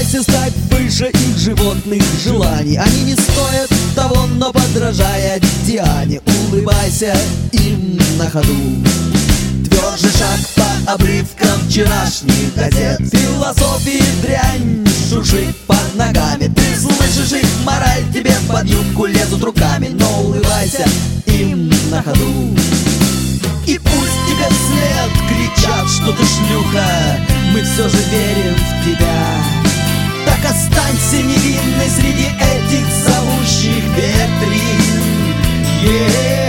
Старайся стать выше их животных желаний. Они не стоят того, но подражая Диане, улыбайся им на ходу. Тверже шаг по обрывкам вчерашних газет. Философии дрянь шуршит под ногами. Ты слышишь их мораль, тебе под юбку лезут руками. Но улыбайся им на ходу. И пусть тебе вслед кричат, что ты шлюха, мы все же верим в тебя. Так останься невинной среди этих зовущих ветрин.